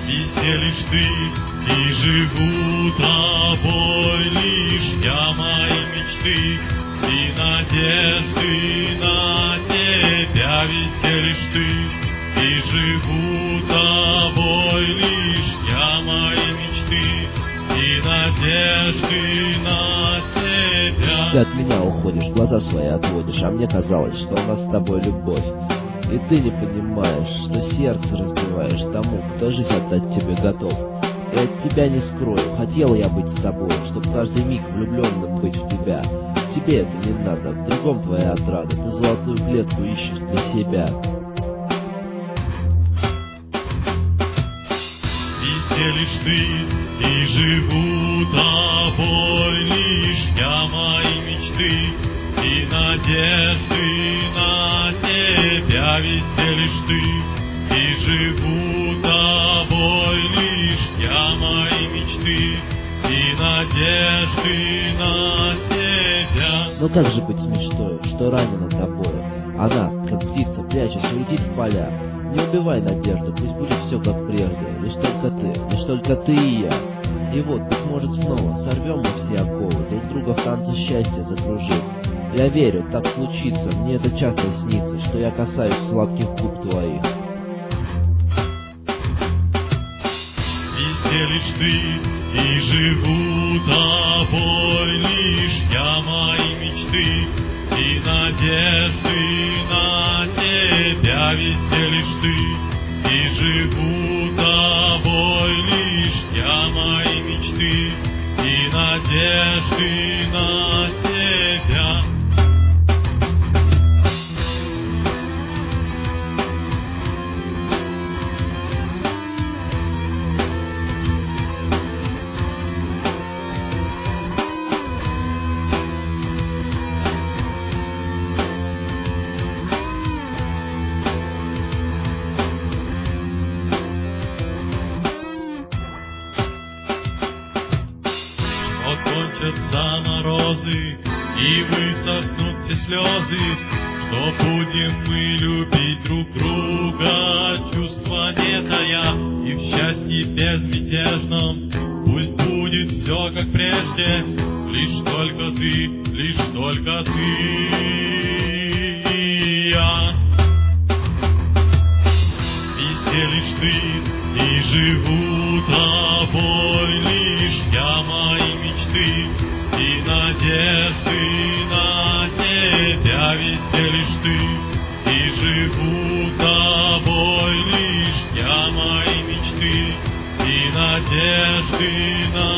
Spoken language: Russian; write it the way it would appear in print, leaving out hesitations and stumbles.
Везде лишь ты, и живу тобой лишь я, мои мечты и надежды на тебя. Везде лишь ты, и живу тобой лишь я, мои мечты и надежды на тебя. Ты от меня уходишь, глаза свои отводишь, а мне казалось, что у нас с тобой любовь. И ты не понимаешь, что сердце разбиваешь тому, кто жизнь отдать тебе готов. И от тебя не скрою, хотел я быть с тобой, чтоб каждый миг влюбленным быть в тебя. Тебе это не надо, в другом твоя отрада, ты золотую клетку ищешь для себя. Везде лишь ты, и живу тобой лишь я, мои мечты и надежды на тебя. Везде лишь ты, и живу тобой лишь я, мои мечты и надежды на тебя. Но как же быть с мечтой, что ранена тобою? Она, как птица, прячась, улетит в поля. Не убивай надежду, пусть будет все как прежде. Лишь только ты и я. И вот, быть может, снова сорвем мы все оковы, друг друга в танце счастья закружив. Я верю, так случится, мне это часто снится, что я касаюсь сладких губ твоих. Везде лишь ты, и живу тобой лишь я, мои мечты и надежды на тебя. Везде лишь ты, и живу тобой лишь я, мои мечты и надежды на тебя. Кончатся морозы и высохнут все слезы, что будем мы любить друг друга, чувства не тая, и в счастье безмятежном пусть будет все как прежде, лишь только ты и я. Везде лишь ты, и живу тобой лишь я, мои мечты и надежды на тебя. Везде лишь ты, и живу тобой лишь я, мои мечты и надежды на